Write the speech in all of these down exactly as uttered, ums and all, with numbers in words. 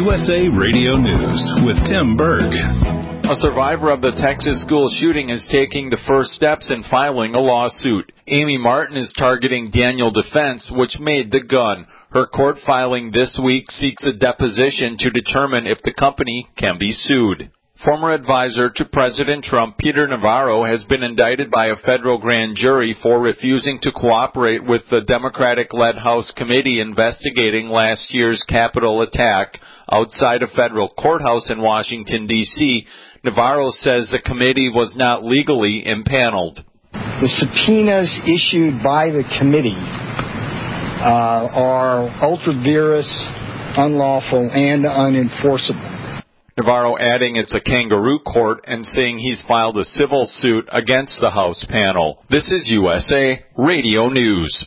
U S A Radio News with Tim Berg. A survivor of the Texas school shooting is taking the first steps in filing a lawsuit. Amy Martin is targeting Daniel Defense, which made the gun. Her court filing this week seeks a deposition to determine if the company can be sued. Former advisor to President Trump, Peter Navarro, has been indicted by a federal grand jury for refusing to cooperate with the Democratic-led House committee investigating last year's Capitol attack outside a federal courthouse in Washington, D C Navarro says the committee was not legally impaneled. The subpoenas issued by the committee uh, are ultra-virus, unlawful, and unenforceable. Navarro adding it's a kangaroo court and saying he's filed a civil suit against the House panel. This is U S A Radio News.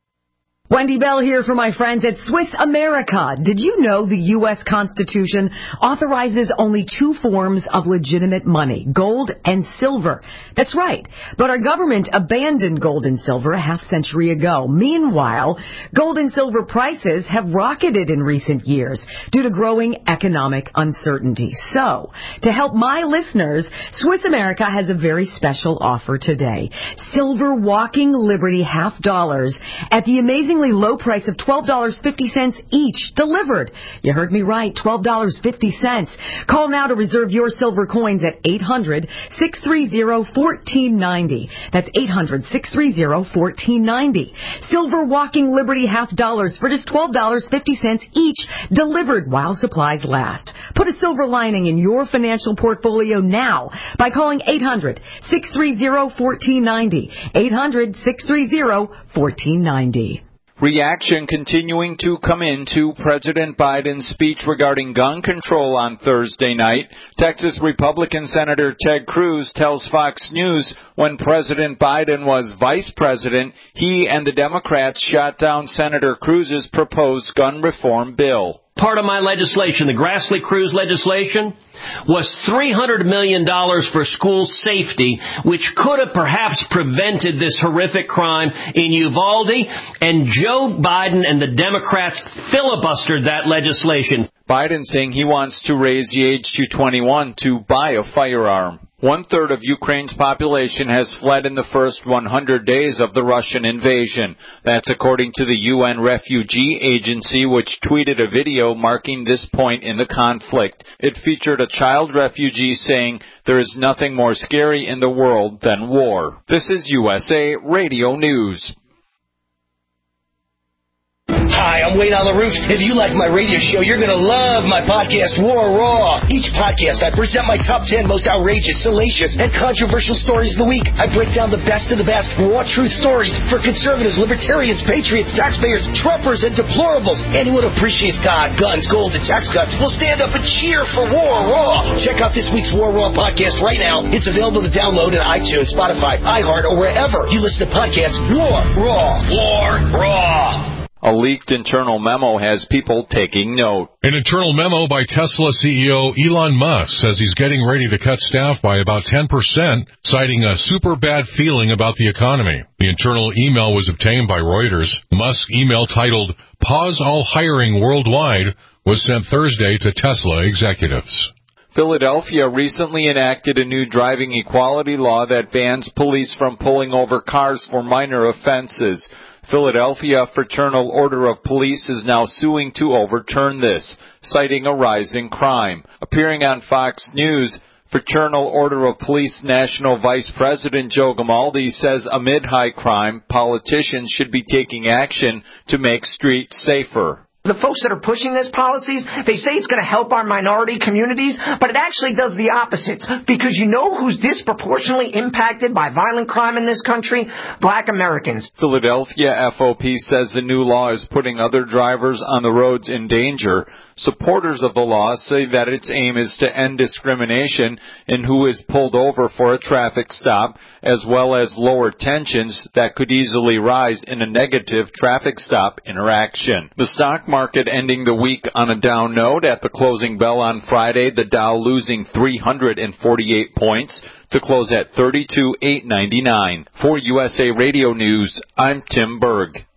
Wendy Bell here for my friends at Swiss America. Did you know the U S Constitution authorizes only two forms of legitimate money, gold and silver? That's right. But our government abandoned gold and silver a half century ago. Meanwhile, gold and silver prices have rocketed in recent years due to growing economic uncertainty. So, to help my listeners, Swiss America has a very special offer today. Silver Walking Liberty half dollars at the amazing low price of twelve dollars and fifty cents each, delivered. You heard me right, twelve dollars and fifty cents. Call now to reserve your silver coins at eight hundred, six three zero, one four nine zero. That's eight hundred, six three zero, one four nine zero. Silver Walking Liberty half dollars for just twelve dollars and fifty cents each, delivered while supplies last. Put a silver lining in your financial portfolio now by calling eight hundred, six three zero, one four nine zero. eight hundred, six three zero, one four nine zero. Reaction continuing to come into President Biden's speech regarding gun control on Thursday night. Texas Republican Senator Ted Cruz tells Fox News when President Biden was vice president, he and the Democrats shot down Senator Cruz's proposed gun reform bill. Part of my legislation, the Grassley-Cruz legislation, was three hundred million dollars for school safety, which could have perhaps prevented this horrific crime in Uvalde, and Joe Biden and the Democrats filibustered that legislation. Biden saying he wants to raise the age to twenty-one to buy a firearm. One-third of Ukraine's population has fled in the first one hundred days of the Russian invasion. That's according to the U N Refugee Agency, which tweeted a video marking this point in the conflict. It featured a child refugee saying, "There is nothing more scary in the world than war." This is U S A Radio News. Hi, I'm Wayne on the Roof. If you like my radio show, you're going to love my podcast, War Raw. Each podcast, I present my top ten most outrageous, salacious, and controversial stories of the week. I break down the best of the best raw truth stories for conservatives, libertarians, patriots, taxpayers, Trumpers, and deplorables. Anyone who appreciates God, guns, gold, and tax cuts will stand up and cheer for War Raw. Check out this week's War Raw podcast right now. It's available to download in iTunes, Spotify, iHeart, or wherever you listen to podcasts. War Raw. War Raw. A leaked internal memo has people taking note. An internal memo by Tesla C E O Elon Musk says he's getting ready to cut staff by about ten percent, citing a super bad feeling about the economy. The internal email was obtained by Reuters. Musk's email titled, "Pause all hiring worldwide," was sent Thursday to Tesla executives. Philadelphia recently enacted a new driving equality law that bans police from pulling over cars for minor offenses. Philadelphia Fraternal Order of Police is now suing to overturn this, citing a rise in crime. Appearing on Fox News, Fraternal Order of Police National Vice President Joe Gamaldi says amid high crime, politicians should be taking action to make streets safer. The folks that are pushing these policies, they say it's going to help our minority communities, but it actually does the opposite. Because you know who's disproportionately impacted by violent crime in this country? Black Americans. Philadelphia F O P says the new law is putting other drivers on the roads in danger. Supporters of the law say that its aim is to end discrimination in who is pulled over for a traffic stop, as well as lower tensions that could easily rise in a negative traffic stop interaction. The stock market ending the week on a down note. At the closing bell on Friday, the Dow losing three hundred forty-eight points to close at thirty-two thousand eight hundred ninety-nine. For U S A Radio News, I'm Tim Berg.